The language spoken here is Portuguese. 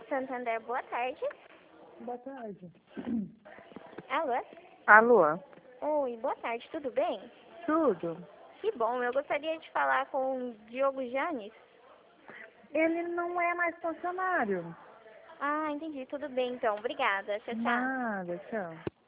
Santander, boa tarde. Boa tarde. Alô? Alô? Oi, boa tarde, tudo bem? Tudo? Que bom, eu gostaria de falar com o Diogo Janes. Ele não é mais funcionário. Ah, entendi, tudo bem então, obrigada, tchau, tchau. Nada, tchau.